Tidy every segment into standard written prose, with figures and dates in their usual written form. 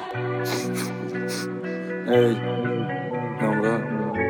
ای نمرا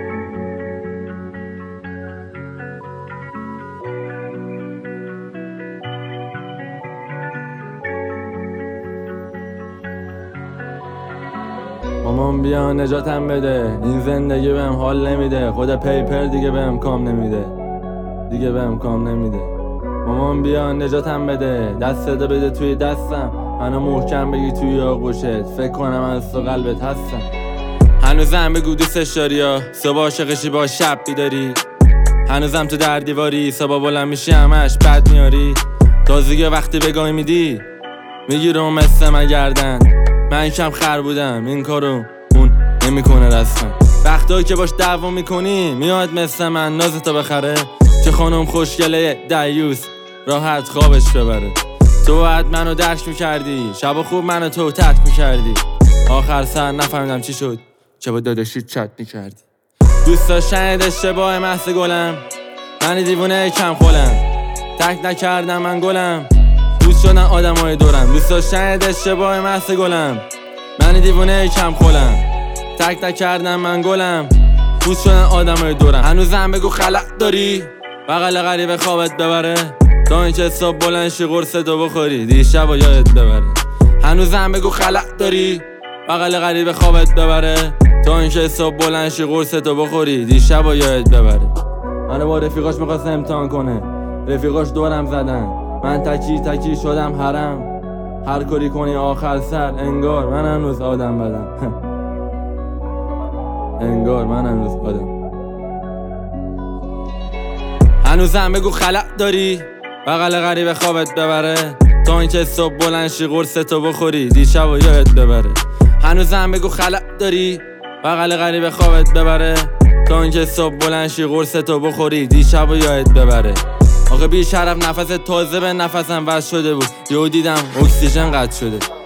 مامان بیا نجاتم بده، این زندگی بهم حال نمیده، خود پیپر دیگه بهم کام نمیده، دیگه بهم کام نمیده. مامان بیا نجاتم بده، دستت بده توی دستم، منو محکم بگی توی آغوشت، فکر کنم از تو قلبت هستم. هنوزم بگو دوستش داری یا صبح عاشقشی با شب بیداری، هنوزم تو در دیواری صبح بلند میشی همش بد میاری. تازگی وقتی بگاهی میدی میگیرم مثل من گردن، من کم خر بودم این کارو اون نمیکنه رسما. وقتایی که باش دعوا میکنی میاد مثل من نازتو بخره، چه خانم خوشگله دیوس راحت خوابش ببره. تو باید منو درک میکردی، شب خوب منو تو ترک میکردی، آخر سر نفهمیدم چی شد چه با داداشی چت میکردی. دوست داشتن اشتباه محض گلم، من دیوونه کم خولم، ترک نکردم من گلم، دوست شدن آدمای دورم. دوست داشتن اشتباه محض گلم، من دیوونه کم خولم، ترک نکردم من گلم، دوست شدن آدمای دورم. هنوزم بگو خلق داری بغل غریبه خوابت ببره، تا اینکه صبح بلند شی قرصتو بخوری دیشب و یادت ببره. هنوزم بگو خلق داری بغل غریبه خوابت ببره، تا اینکه صبح بلند شی قرصتو بخوری دیشب و یادت ببره. منو با رفیقاش میخواست امتحان کنه، رفیقاش دورم زدن، من تکی شدم حرم، هر کاری کنی آخر سر انگار من هنوز آدم بدم انگار من هنوز آدم. هنوزم بگو خلق داری بغل غریبه خوابت ببره، تا اینکه صبح بلند شی قرصتو بخوری دیشب و یادت ببره. هنوزم بگو خلق داری بغل غریبه خوابت ببره، تا اینکه صبح بلند شی قرصتو بخوری دیشب و یادت ببره. آخه بی شرف نفس تازه به نفسم وصل شده بود، یهو دیدم اکسیژن قطع شده.